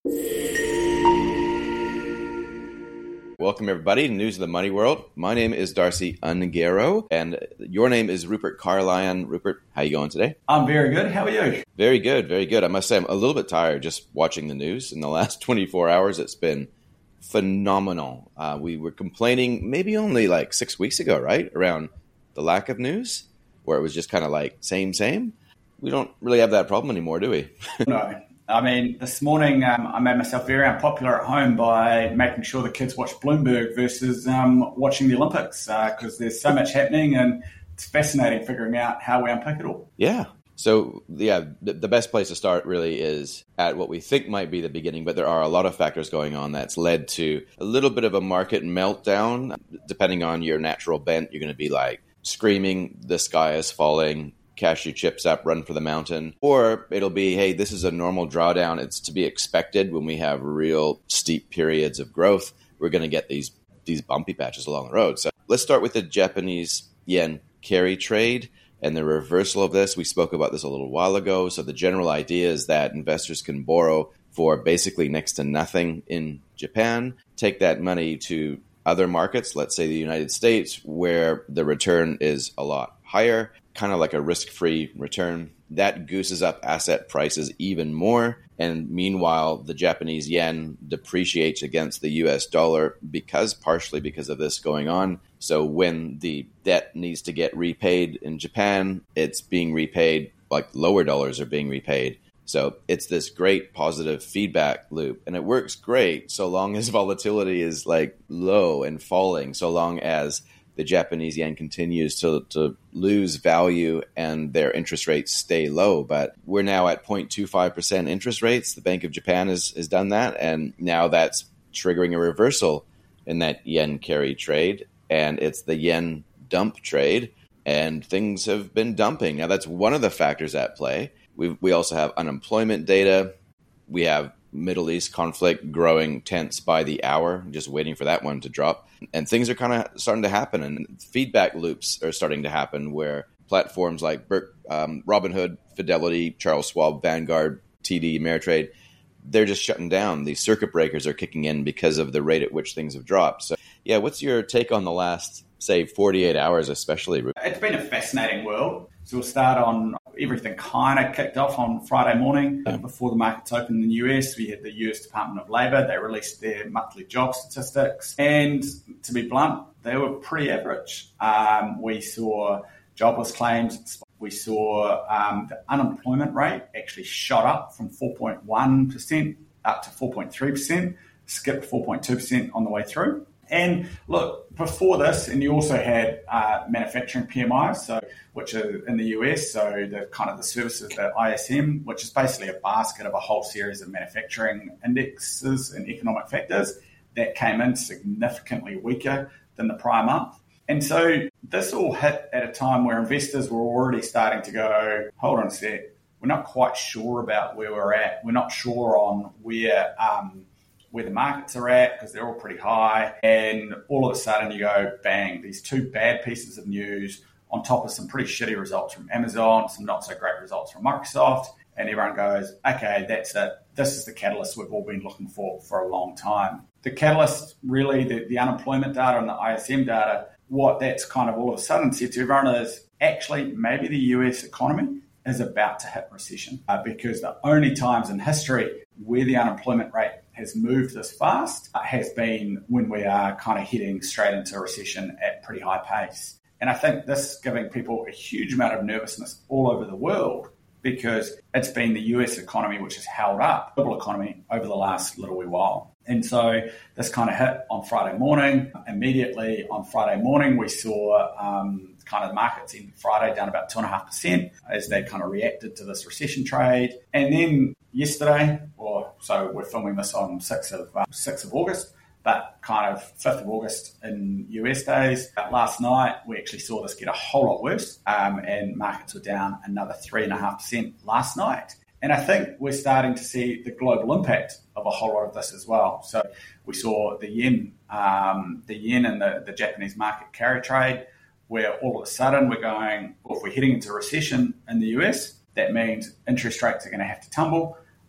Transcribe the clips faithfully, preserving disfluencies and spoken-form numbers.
Welcome, everybody, to News of the Money World. My name is Darcy Ungaro, and your name is Rupert Carlyon. Rupert, how you going today? I'm very good. How are you? Very good, very good. I must say I'm a little bit tired just watching the news. In the last twenty-four hours, it's been phenomenal. Uh, we were complaining maybe only like six weeks ago, right, around the lack of news, where it was just kind of like same, same. We don't really have that problem anymore, do we? No. I mean, this morning um, I made myself very unpopular at home by making sure the kids watch Bloomberg versus um, watching the Olympics because uh, there's so much happening and it's fascinating figuring out how we unpick it all. Yeah. So, yeah, the, the best place to start really is at what we think might be the beginning, but there are a lot of factors going on that's led to a little bit of a market meltdown. Depending on your natural bent, you're going to be like screaming, the sky is falling, cash your chips up, run for the mountain. Or it'll be, hey, this is a normal drawdown. It's to be expected when we have real steep periods of growth. We're going to get these these bumpy patches along the road. So let's start with the Japanese yen carry trade and the reversal of this. We spoke about this a little while ago. So the general idea is that investors can borrow for basically next to nothing in Japan, take that money to other markets, let's say the United States, where the return is a lot higher, kind of like a risk-free return. That gooses up asset prices even more. And meanwhile, the Japanese yen depreciates against the U S dollar because partially because of this going on. So when the debt needs to get repaid in Japan, it's being repaid, like lower dollars are being repaid. So it's this great positive feedback loop. And it works great so long as volatility is like low and falling, so long as the Japanese yen continues to, to lose value and their interest rates stay low. But we're now at zero point two five percent interest rates. The Bank of Japan has, has done that. And now that's triggering a reversal in that yen carry trade. And it's the yen dump trade. And things have been dumping. Now, that's one of the factors at play. We we also have unemployment data. We have Middle East conflict growing tense by the hour, just waiting for that one to drop. And things are kind of starting to happen, and feedback loops are starting to happen where platforms like Ber- um, Robinhood, Fidelity, Charles Schwab, Vanguard, T D, Ameritrade, they're just shutting down. These circuit breakers are kicking in because of the rate at which things have dropped. So, yeah, what's your take on the last, say, forty-eight hours especially? It's been a fascinating world. So we'll start on everything kind of kicked off on Friday morning yeah. before the markets opened in the U S. We had the U S Department of Labor. They released their monthly job statistics. And to be blunt, they were pretty average. Um, we saw jobless claims. We saw um, the unemployment rate actually shot up from four point one percent up to four point three percent, skipped four point two percent on the way through. And look, before this, and you also had uh, manufacturing P M Is, so which are in the U S, so the kind of the services, the I S M, which is basically a basket of a whole series of manufacturing indexes and economic factors that came in significantly weaker than the prior month. And so this all hit at a time where investors were already starting to go, hold on a sec, we're not quite sure about where we're at. We're not sure on where um, where the markets are at because they're all pretty high. And all of a sudden you go, bang, these two bad pieces of news on top of some pretty shitty results from Amazon, some not so great results from Microsoft. And everyone goes, okay, that's it. This is the catalyst we've all been looking for for a long time. The catalyst, really, the, the unemployment data and the I S M data, what that's kind of all of a sudden said to everyone is actually maybe the U S economy is about to hit recession uh, because the only times in history where the unemployment rate has moved this fast uh, has been when we are kind of heading straight into a recession at pretty high pace. And I think this is giving people a huge amount of nervousness all over the world because it's been the U S economy which has held up the global economy over the last little wee while. And so this kind of hit on Friday morning. Immediately on Friday morning, we saw um, kind of the markets in Friday down about two point five percent as they kind of reacted to this recession trade. And then yesterday, or so we're filming this on sixth of August, but kind of fifth of August in U S days. Last night, we actually saw this get a whole lot worse um, and markets were down another three point five percent last night. And I think we're starting to see the global impact of a whole lot of this as well. So we saw the yen, um, the yen and the, the Japanese market carry trade, where all of a sudden we're going, well, if we're heading into a recession in the U S, that means interest rates are going to have to tumble.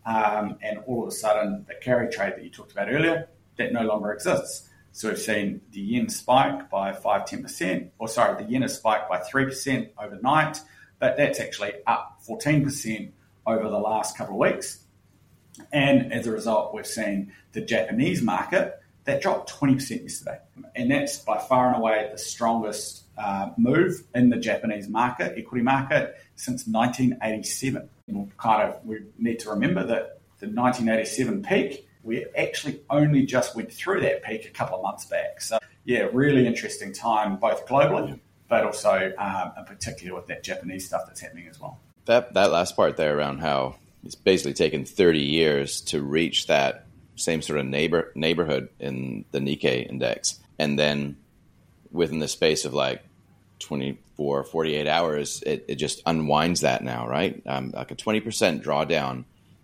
um, and all of a sudden the carry trade that you talked about earlier, that no longer exists. So we've seen the yen spike by five to ten percent, or sorry, the yen has spiked by three percent overnight, but that's actually up fourteen percent over the last couple of weeks. And as a result, we've seen the Japanese market, that dropped twenty percent yesterday. And that's by far and away the strongest uh, move in the Japanese market, equity market, since nineteen eighty-seven. We'll kind of, we need to remember that the nineteen eighty-seven peak, we actually only just went through that peak a couple of months back. So, yeah, really interesting time, both globally, but also um, in particular with that Japanese stuff that's happening as well. That that last part there around how it's basically taken thirty years to reach that same sort of neighbor neighborhood in the Nikkei index. And then within the space of like twenty-four, forty-eight hours, it, it just unwinds that now, right? Um, like a twenty percent drawdown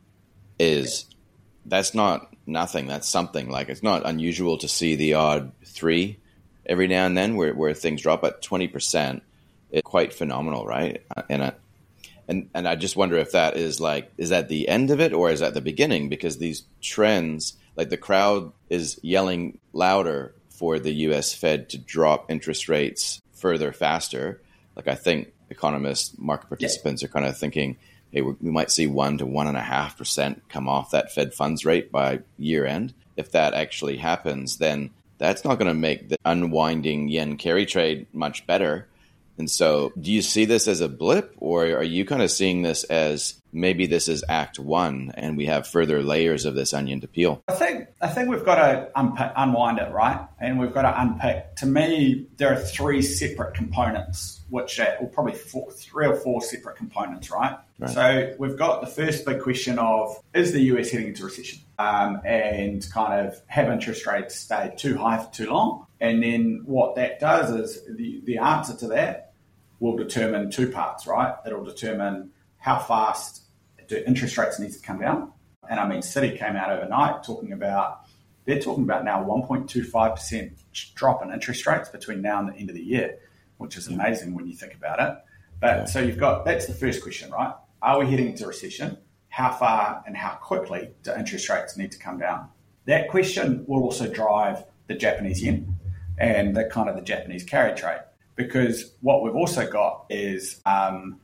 is, that's not nothing. That's something. Like, it's not unusual to see the odd three every now and then where, where things drop at twenty percent. It's quite phenomenal, right? And, uh, and, and I just wonder if that is like, is that the end of it or is that the beginning? Because these trends, like the crowd is yelling louder for the U S Fed to drop interest rates further, faster. Like, I think economists, market participants yeah. are kind of thinking, hey, we might see one to one and a half percent come off that Fed funds rate by year end. If that actually happens, then that's not going to make the unwinding yen carry trade much better. And so do you see this as a blip, or are you kind of seeing this as maybe this is act one and we have further layers of this onion to peel? I think I think we've got to unpick, unwind it, right? And we've got to unpick. To me, there are three separate components, which are or probably four, three or four separate components, right? right? So we've got the first big question of, is the U S heading into recession? Um, and kind of have interest rates stay too high for too long? And then what that does is the, the answer to that will determine two parts, right? It'll determine how fast do interest rates need to come down. And I mean, Citi came out overnight talking about, they're talking about now one point two five percent drop in interest rates between now and the end of the year, which is amazing when you think about it. But yeah. So you've got, that's the first question, right? Are we heading into recession? How far and how quickly do interest rates need to come down? That question will also drive the Japanese yen and the kind of the Japanese carry trade. Because what we've also got is, um,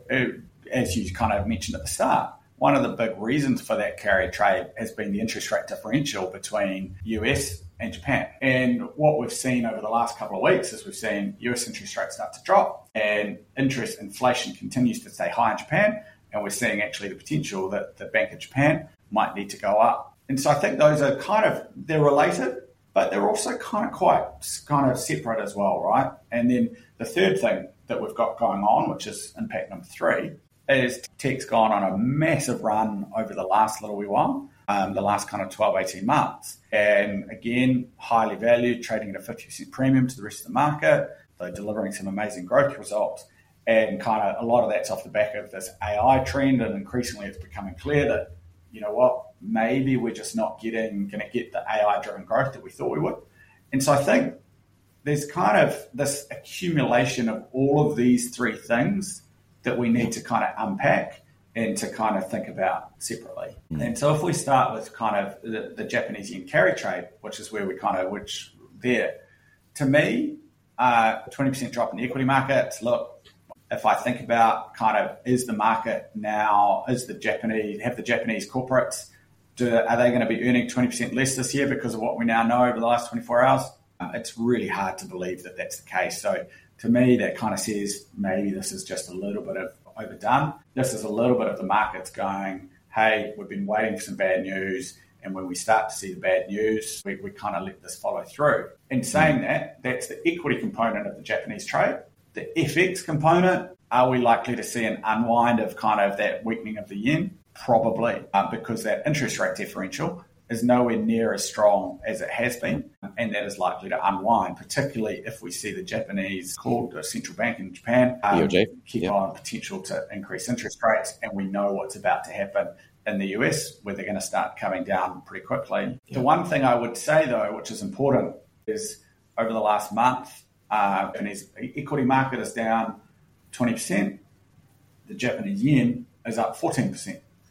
as you kind of mentioned at the start, one of the big reasons for that carry trade has been the interest rate differential between U S and Japan. And what we've seen over the last couple of weeks is we've seen U S interest rates start to drop and interest inflation continues to stay high in Japan. And we're seeing actually the potential that the Bank of Japan might need to go up. And so I think those are kind of, they're related, but they're also kind of quite kind of separate as well, right? And then the third thing that we've got going on, which is impact number three, is tech's gone on a massive run over the last little wee while, um, the last kind of twelve, eighteen months. And again, highly valued, trading at a fifty percent premium to the rest of the market. They're delivering some amazing growth results. And kind of a lot of that's off the back of this A I trend. And increasingly it's becoming clear that, you know what, maybe we're just not getting going to get the A I-driven growth that we thought we would. And so I think there's kind of this accumulation of all of these three things that we need to kind of unpack and to kind of think about separately. Mm-hmm. And so if we start with kind of the, the Japanese yen carry trade, which is where we kind of, which there, to me, uh, twenty percent drop in the equity markets. Look, if I think about kind of, is the market now, is the Japanese, have the Japanese corporates, do, are they going to be earning twenty percent less this year because of what we now know over the last twenty-four hours? Uh, it's really hard to believe that that's the case. So to me, that kind of says maybe this is just a little bit of overdone. This is a little bit of the markets going, hey, we've been waiting for some bad news. And when we start to see the bad news, we, we kind of let this follow through. In saying that, that's the equity component of the Japanese trade. The F X component, are we likely to see an unwind of kind of that weakening of the yen? Probably, uh, because that interest rate differential is nowhere near as strong as it has been, and that is likely to unwind, particularly if we see the Japanese called the central bank in Japan um, keep yep. on potential to increase interest rates, and we know what's about to happen in the U S, where they're going to start coming down pretty quickly. Yep. The one thing I would say, though, which is important, is over the last month, uh, Japanese equity market is down twenty percent. The Japanese yen is up fourteen percent.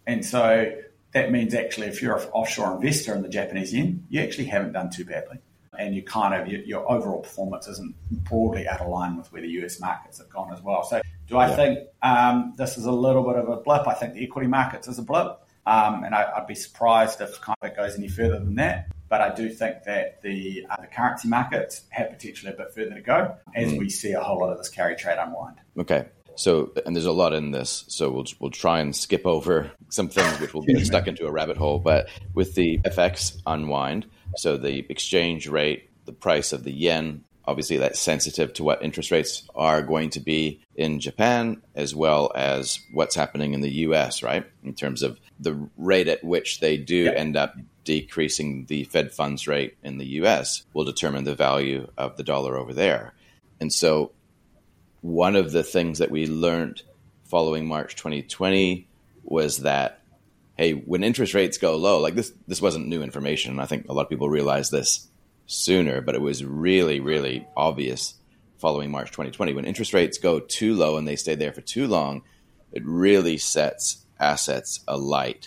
And so that means actually if you're an offshore investor in the Japanese yen, you actually haven't done too badly. And you kind of, your, your overall performance isn't broadly out of line with where the U S markets have gone as well. So do I yeah. think um, this is a little bit of a blip? I think the equity markets is a blip. Um, and I, I'd be surprised if kind of it goes any further than that. But I do think that the, uh, the currency markets have potentially a bit further to go as mm. we see a whole lot of this carry trade unwind. Okay. So, and there's a lot in this, so we'll we'll try and skip over some things which will get stuck into a rabbit hole. But with the F X unwind, so the exchange rate, the price of the yen, obviously that's sensitive to what interest rates are going to be in Japan, as well as what's happening in the U S, right? In terms of the rate at which they do yep. end up decreasing the Fed funds rate in the U S will determine the value of the dollar over there. And so one of the things that we learned following March twenty twenty was that, hey, when interest rates go low, like this, this wasn't new information. I think a lot of people realized this sooner, but it was really, really obvious following March twenty twenty. When interest rates go too low and they stay there for too long, it really sets assets alight.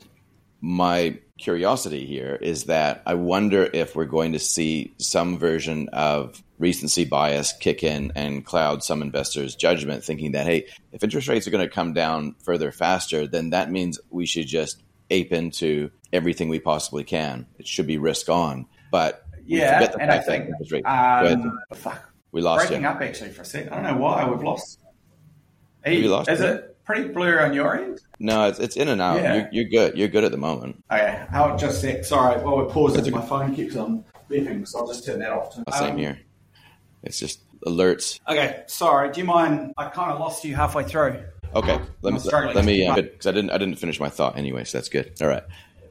My curiosity here is that I wonder if we're going to see some version of recency bias kick in and cloud some investors' judgment, thinking that, hey, if interest rates are going to come down further faster, then that means we should just ape into everything we possibly can. It should be risk on. But yeah, and I think um, fuck, we lost breaking you. up actually for a second. I don't know why we've lost. Have you lost is it? it pretty blurry on your end? No, it's it's in and out. Yeah. You're, you're good. You're good at the moment. Okay, I'll just say, sorry. While we're pausing, my phone keeps on beeping, so I'll just turn that off. Same um, here. It's just alerts. Okay, sorry. Do you mind? I kind of lost you halfway through. Okay, let me let me because uh, I didn't I didn't finish my thought anyway, so that's good. All right.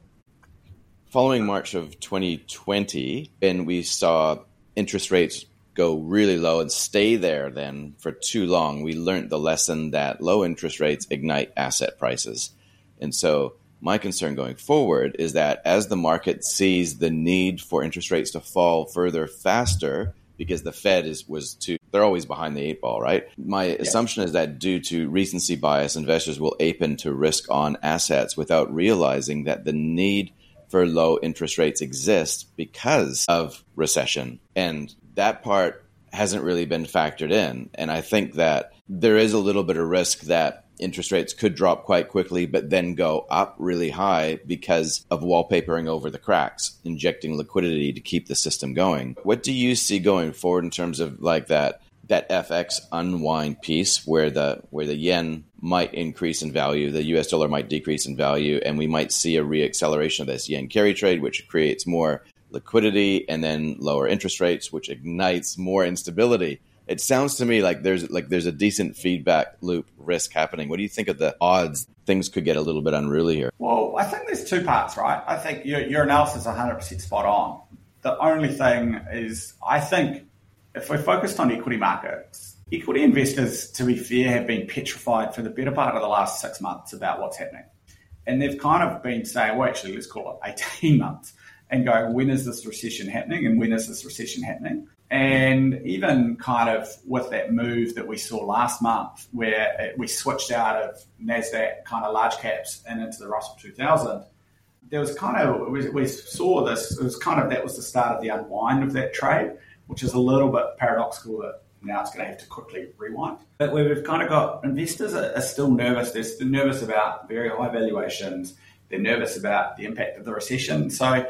Following March of twenty twenty, then we saw interest rates go really low and stay there then for too long. We learned the lesson that low interest rates ignite asset prices. And so my concern going forward is that as the market sees the need for interest rates to fall further faster, because the Fed is was too, they're always behind the eight ball, right? My yeah. assumption is that due to recency bias, investors will ape into risk on assets without realizing that the need for low interest rates exists because of recession. And that part hasn't really been factored in. And I think that there is a little bit of risk that interest rates could drop quite quickly, but then go up really high because of wallpapering over the cracks, injecting liquidity to keep the system going. What do you see going forward in terms of like that that F X unwind piece where the where the yen might increase in value, the U S dollar might decrease in value, and we might see a reacceleration of this yen carry trade, which creates more liquidity and then lower interest rates, which ignites more instability? It sounds to me like there's like there's a decent feedback loop risk happening. What do you think of the odds things could get a little bit unruly here? Well, I think there's two parts, right? I think your, your analysis is one hundred percent spot on. The only thing is, I think if we're focused on equity markets, equity investors, to be fair, have been petrified for the better part of the last six months about what's happening. And they've kind of been saying, well, actually, let's call it eighteen months, and go, when is this recession happening and when is this recession happening? And even kind of with that move that we saw last month where we switched out of NASDAQ kind of large caps and into the Russell two thousand, there was kind of, we saw this, it was kind of, that was the start of the unwind of that trade, which is a little bit paradoxical that now it's going to have to quickly rewind. But where we've kind of got investors are, are still nervous. They're still nervous about very high valuations. They're nervous about the impact of the recession. So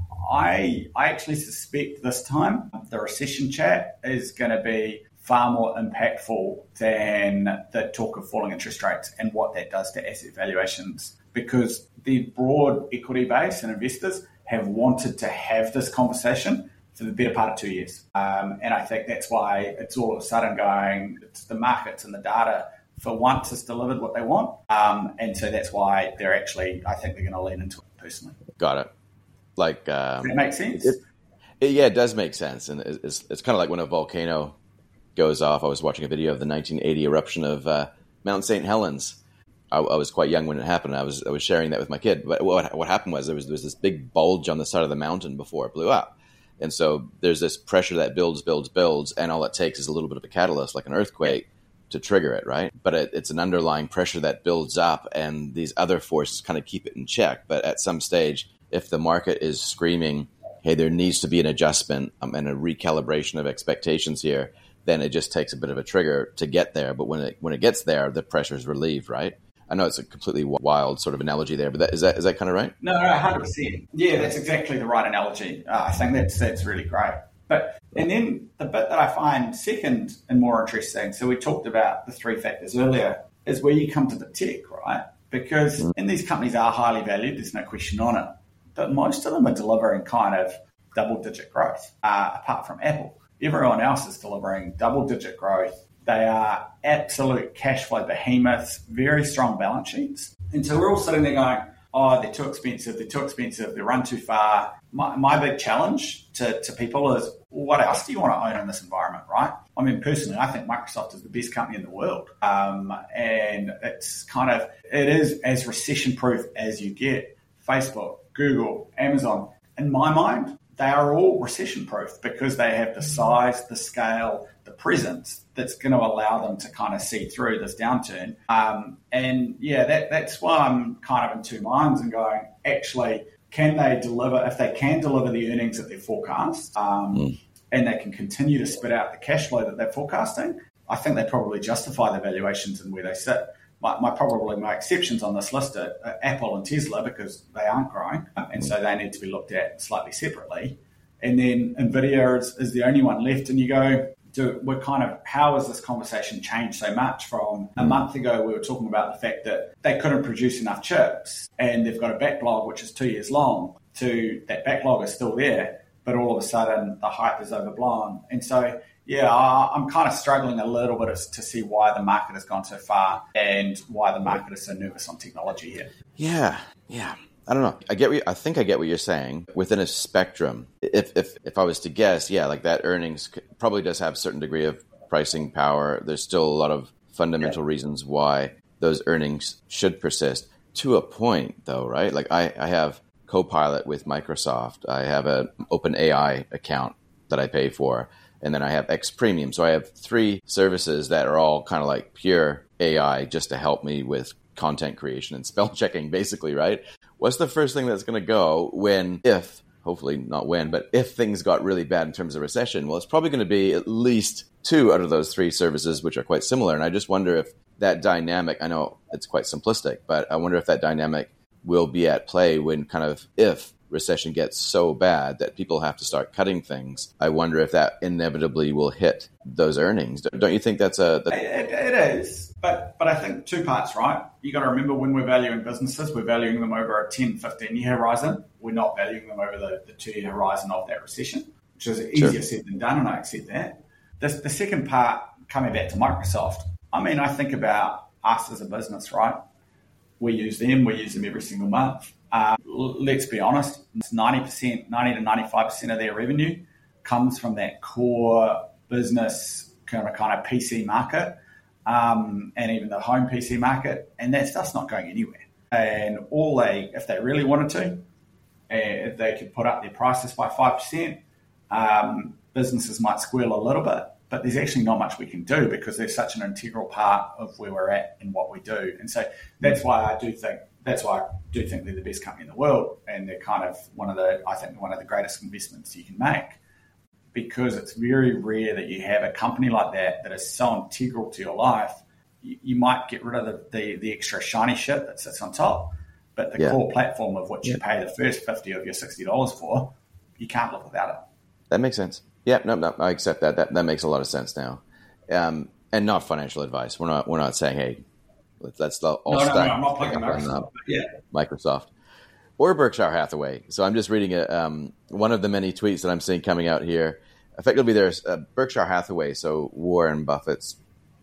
I I actually suspect this time the recession chat is going to be far more impactful than the talk of falling interest rates and what that does to asset valuations, because the broad equity base and investors have wanted to have this conversation for the better part of two years. Um, and I think that's why it's all of a sudden going, it's the markets and the data for once has delivered what they want. Um, and so that's why they're actually, I think they're going to lean into it personally. Got it. Like, um, Does that make sense? It, it, yeah, it does make sense. And it's, it's kind of like when a volcano goes off. I was watching a video of the nineteen eighty eruption of uh, Mount Saint Helens. I, I was quite young when it happened. I was I was sharing that with my kid. But what what happened was there was there was this big bulge on the side of the mountain before it blew up. And so there's this pressure that builds, builds, builds, and all it takes is a little bit of a catalyst, like an earthquake, to trigger it, right? But it, it's an underlying pressure that builds up, and these other forces kind of keep it in check. But at some stage, if the market is screaming, hey, there needs to be an adjustment um, and a recalibration of expectations here, then it just takes a bit of a trigger to get there. But when it when it gets there, the pressure is relieved, right? I know it's a completely wild sort of analogy there, but that, is that is that kind of right? No, no, one hundred percent. Yeah, that's exactly the right analogy. Uh, I think that's that's really great. But and then the bit that I find second and more interesting, so we talked about the three factors earlier, is where you come to the tech, right? Because mm. and these companies are highly valued, there's no question on it. But most of them are delivering kind of double-digit growth, uh, apart from Apple. Everyone else is delivering double-digit growth. They are absolute cash flow behemoths, very strong balance sheets. And so we're all sitting there going, oh, they're too expensive, they're too expensive, they run too far. My, my big challenge to, to people is, well, what else do you want to own in this environment, right? I mean, personally, I think Microsoft is the best company in the world. Um, and it's kind of, it is as recession-proof as you get. Facebook, Google, Amazon, in my mind, they are all recession-proof because they have the size, the scale, the presence that's going to allow them to kind of see through this downturn. Um, and yeah, that, that's why I'm kind of in two minds and going, actually, can they deliver, if they can deliver the earnings that they're forecast, um, mm. and they can continue to spit out the cash flow that they're forecasting, I think they probably justify the valuations and where they sit. My, my probably my exceptions on this list are, are Apple and Tesla because they aren't growing, and so they need to be looked at slightly separately. And then Nvidia is, is the only one left, and you go, do, we're kind of, how has this conversation changed so much from a month ago? We were talking about the fact that they couldn't produce enough chips, and they've got a backlog which is two years long. To that backlog is still there, but all of a sudden the hype is overblown, and so. Yeah, I'm kind of struggling a little bit to see why the market has gone so far and why the market is so nervous on technology here. Yeah, yeah. I don't know. I get. What you, I think I get what you're saying. Within a spectrum, if if if I was to guess, yeah, like that earnings probably does have a certain degree of pricing power. There's still a lot of fundamental yeah. reasons why those earnings should persist. To a point, though, right? Like I, I have Copilot with Microsoft. I have an OpenAI account that I pay for. And then I have X Premium. So I have three services that are all kind of like pure A I just to help me with content creation and spell checking, basically, right? What's the first thing that's going to go when, if, hopefully not when, but if things got really bad in terms of recession? Well, it's probably going to be at least two out of those three services, which are quite similar. And I just wonder if that dynamic, I know it's quite simplistic, but I wonder if that dynamic will be at play when kind of, if recession gets so bad that people have to start cutting things. I wonder if that inevitably will hit those earnings. Don't you think that's a... That- it, it is, but but I think two parts, right? You got to remember when we're valuing businesses, we're valuing them over a ten, fifteen-year horizon. We're not valuing them over the, the two-year horizon of that recession, which is easier sure. said than done, and I accept that. This, the second part, coming back to Microsoft, I mean, I think about us as a business, right? We use them, we use them every single month. Uh, let's be honest, ninety percent, ninety to ninety-five percent of their revenue comes from that core business kind of kind of P C market, um, and even the home P C market, and that stuff's not going anywhere. And all they, if they really wanted to, uh, they could put up their prices by five percent. Um, businesses might squeal a little bit, but there's actually not much we can do because they're such an integral part of where we're at and what we do. And so that's why I do think That's why I do think they're the best company in the world, and they're kind of one of the, I think, one of the greatest investments you can make, because it's very rare that you have a company like that that is so integral to your life. You, you might get rid of the, the, the extra shiny shit that sits on top, but the yeah. core platform of which yeah. you pay the first fifty of your sixty dollars for, you can't live without it. That makes sense. Yeah, no, no, I accept that. That that makes a lot of sense now, um, and not financial advice. We're not we're not saying, hey, let's all no, stack no, no, I'm not picking Microsoft. Yeah. Microsoft or Berkshire Hathaway. So I'm just reading a, um, one of the many tweets that I'm seeing coming out here. Effectively, there's uh, Berkshire Hathaway, so Warren Buffett's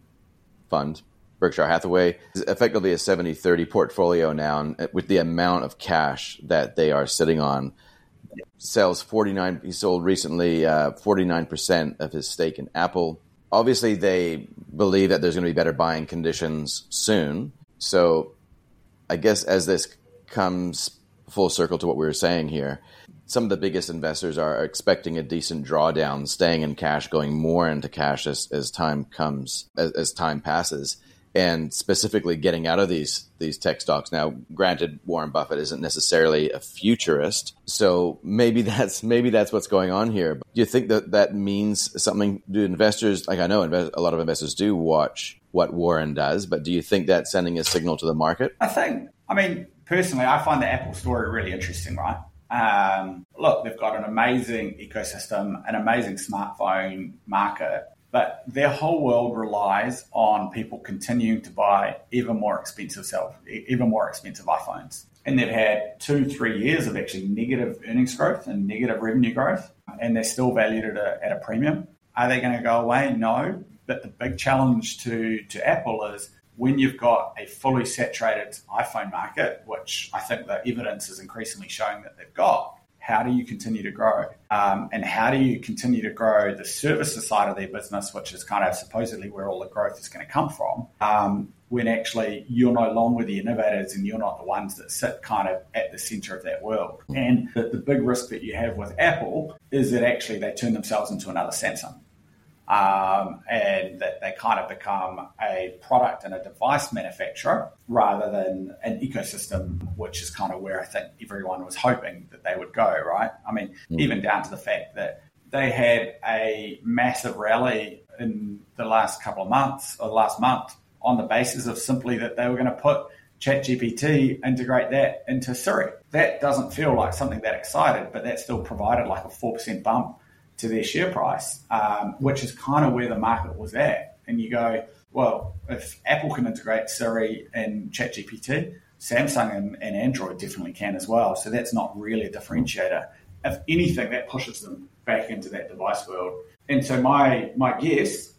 fund. Berkshire Hathaway is effectively a seventy thirty portfolio now, and with the amount of cash that they are sitting on. Sells forty-nine. He sold recently uh, forty-nine percent of his stake in Apple. Obviously, they believe that there's going to be better buying conditions soon. So I guess as this comes full circle to what we were saying here, some of the biggest investors are expecting a decent drawdown, staying in cash, going more into cash as, as time comes, as, as time passes, and specifically getting out of these these tech stocks. Now, granted, Warren Buffett isn't necessarily a futurist, so maybe that's maybe that's what's going on here. But do you think that that means something? Do investors, like I know invest, a lot of investors do watch what Warren does, but do you think that's sending a signal to the market? I think, I mean, personally, I find the Apple story really interesting, right? Um, look, they've got an amazing ecosystem, an amazing smartphone market, but their whole world relies on people continuing to buy even more expensive self, even more expensive iPhones. And they've had two, three years of actually negative earnings growth and negative revenue growth, and they're still valued at a, at a premium. Are they going to go away? No. But the big challenge to, to Apple is when you've got a fully saturated iPhone market, which I think the evidence is increasingly showing that they've got, how do you continue to grow? Um, and how do you continue to grow the services side of their business, which is kind of supposedly where all the growth is going to come from, um, when actually you're no longer the innovators and you're not the ones that sit kind of at the center of that world. And the, the big risk that you have with Apple is that actually they turn themselves into another Samsung. Um, and that they kind of become a product and a device manufacturer rather than an ecosystem, which is kind of where I think everyone was hoping that they would go, right? I mean, mm. even down to the fact that they had a massive rally in the last couple of months or last month on the basis of simply that they were going to put ChatGPT, integrate that into Siri. That doesn't feel like something that excited, but that still provided like a four percent bump to their share price, um, which is kind of where the market was at. And you go, well, if Apple can integrate Siri and ChatGPT, Samsung and, and Android definitely can as well. So that's not really a differentiator. If anything, that pushes them back into that device world. And so my my guess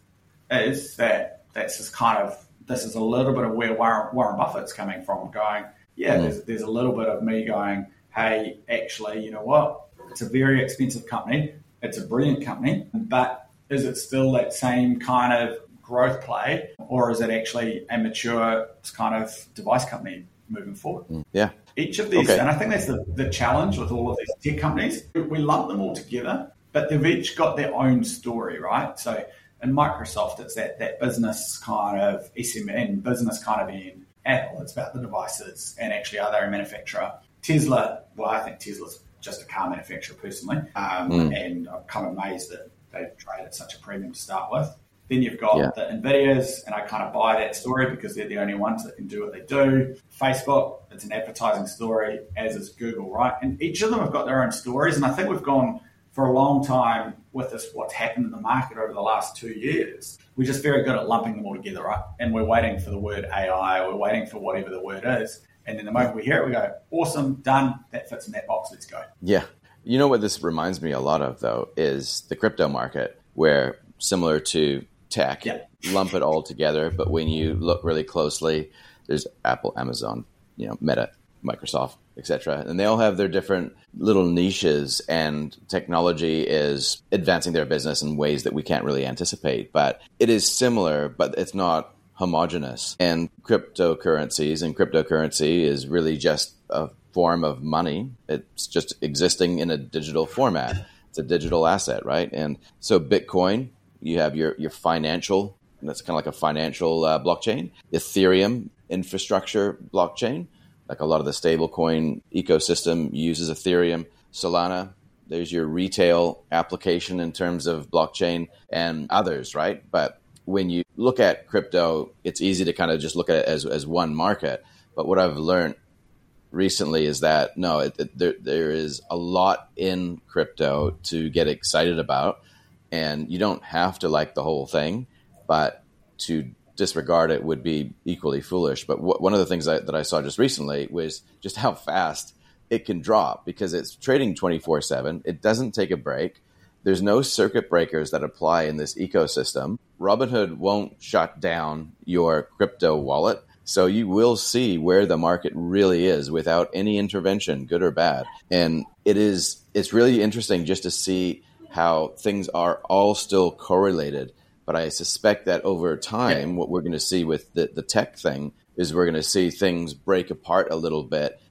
is that that's just kind of, this is a little bit of where Warren, Warren Buffett's coming from, going, yeah, mm. there's, there's a little bit of me going, hey, actually, you know what? It's a very expensive company. It's a brilliant company, but is it still that same kind of growth play, or is it actually a mature kind of device company moving forward? Yeah. Each of these, okay. and I think that's the, the challenge with all of these tech companies, we lump them all together, but they've each got their own story, right? So in Microsoft, it's that that business kind of S M N, business kind of in Apple, it's about the devices, and actually are they a manufacturer? Tesla, well, I think Tesla's just a car manufacturer personally, um, mm. and I'm kind of amazed that they trade at such a premium to start with. Then you've got yeah. the NVIDIAs, and I kind of buy that story because they're the only ones that can do what they do. Facebook, it's an advertising story, as is Google, right? And each of them have got their own stories, and I think we've gone for a long time with this, what's happened in the market over the last two years. We're just very good at lumping them all together, right? And we're waiting for the word A I, we're waiting for whatever the word is. And then the moment we hear it, we go, awesome, done, that fits in that box, let's go. Yeah. You know what this reminds me a lot of, though, is the crypto market, where similar to tech, yeah. lump it all together. But when you look really closely, there's Apple, Amazon, you know, Meta, Microsoft, et cetera. And they all have their different little niches, and technology is advancing their business in ways that we can't really anticipate. But it is similar, but it's not homogenous. And cryptocurrencies and cryptocurrency is really just a form of money. It's just existing in a digital format. It's a digital asset, right? And so Bitcoin, you have your, your financial, that's kind of like a financial uh, blockchain. Ethereum infrastructure blockchain, like a lot of the stablecoin ecosystem uses Ethereum. Solana, there's your retail application in terms of blockchain, and others, right? But when you look at crypto, it's easy to kind of just look at it as, as one market. But what I've learned recently is that, no, it, it, there, there is a lot in crypto to get excited about. And you don't have to like the whole thing, but to disregard it would be equally foolish. But w- one of the things I, that I saw just recently was just how fast it can drop, because it's trading twenty-four seven. It doesn't take a break. There's no circuit breakers that apply in this ecosystem. Robinhood won't shut down your crypto wallet. So you will see where the market really is without any intervention, good or bad. And it is, it's really interesting just to see how things are all still correlated. But I suspect that over time, what we're going to see with the, the tech thing is we're going to see things break apart a little bit,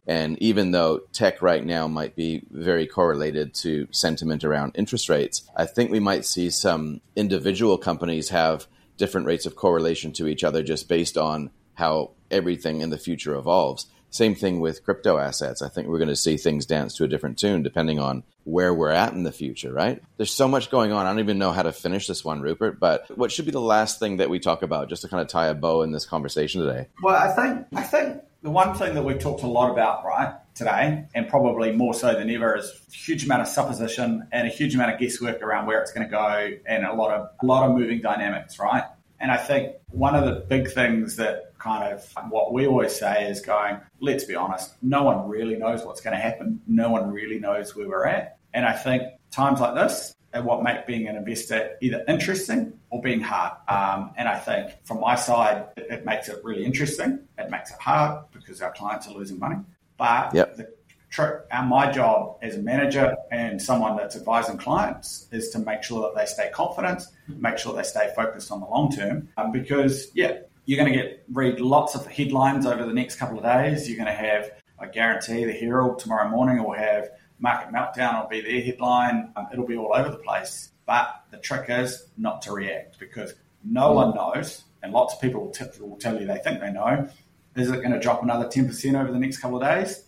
And even though tech right now might be very correlated to sentiment around interest rates, I think we might see some individual companies have different rates of correlation to each other just based on how everything in the future evolves. Same thing with crypto assets. I think we're going to see things dance to a different tune depending on where we're at in the future, right? There's so much going on. I don't even know how to finish this one, Rupert, but what should be the last thing that we talk about just to kind of tie a bow in this conversation today? Well, I think I think the one thing that we've talked a lot about, right, today, and probably more so than ever, is a huge amount of supposition and a huge amount of guesswork around where it's going to go and a lot of a lot of moving dynamics, right? And I think one of the big things that kind of what we always say is going, let's be honest, no one really knows what's going to happen. No one really knows where we're at. And I think times like this are what make being an investor either interesting or being hard. Um, and I think from my side, it, it makes it really interesting. It makes it hard because our clients are losing money. But yep. the trick, and my job as a manager and someone that's advising clients is to make sure that they stay confident, make sure they stay focused on the long term. Um, because, yeah, you're going to get read lots of headlines over the next couple of days. You're going to have, I guarantee, the Herald tomorrow morning will have Market Meltdown will be their headline. Um, it'll be all over the place. But the trick is not to react because no one knows, and lots of people will, t- will tell you they think they know, is it going to drop another ten percent over the next couple of days?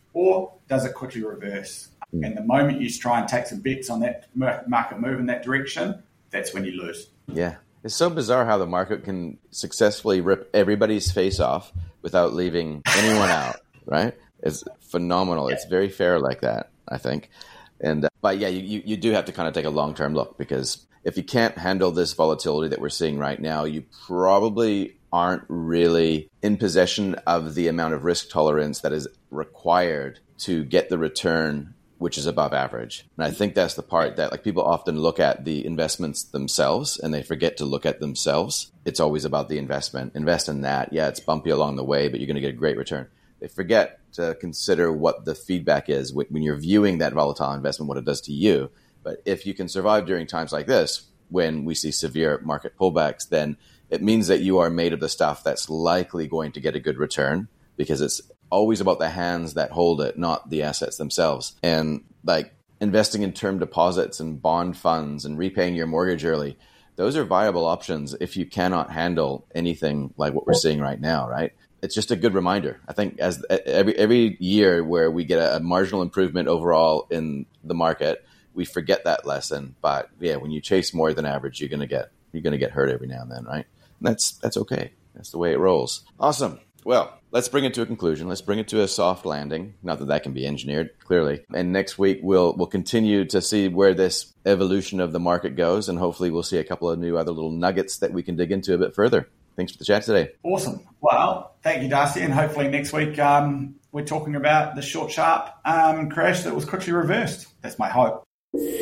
Or does it quickly reverse? Mm. And the moment you try and take some bets on that market move in that direction, that's when you lose. Yeah. It's so bizarre how the market can successfully rip everybody's face off without leaving anyone out, right? It's phenomenal. Yeah. It's very fair like that, I think. And uh, but yeah, you, you do have to kind of take a long-term look because if you can't handle this volatility that we're seeing right now, you probably aren't really in possession of the amount of risk tolerance that is required to get the return which is above average. And I think that's the part that like people often look at the investments themselves and they forget to look at themselves. It's always about the investment. Invest in that. Yeah, it's bumpy along the way, but you're going to get a great return. They forget to consider what the feedback is when you're viewing that volatile investment, what it does to you. But if you can survive during times like this, when we see severe market pullbacks, then it means that you are made of the stuff that's likely going to get a good return because it's always about the hands that hold it, not the assets themselves. And like investing in term deposits and bond funds and repaying your mortgage early, those are viable options if you cannot handle anything like what we're seeing right now, right? It's just a good reminder. I think as every every year where we get a, a marginal improvement overall in the market, we forget that lesson. But yeah, when you chase more than average, you're gonna get you're gonna get hurt every now and then, right? And that's that's okay. That's the way it rolls. Awesome. Well, let's bring it to a conclusion. Let's bring it to a soft landing. Not that that can be engineered, clearly. And next week, we'll we'll continue to see where this evolution of the market goes. And hopefully we'll see a couple of new other little nuggets that we can dig into a bit further. Thanks for the chat today. Awesome. Well, thank you, Darcy. And hopefully next week um, we're talking about the short, sharp um, crash that was quickly reversed. That's my hope.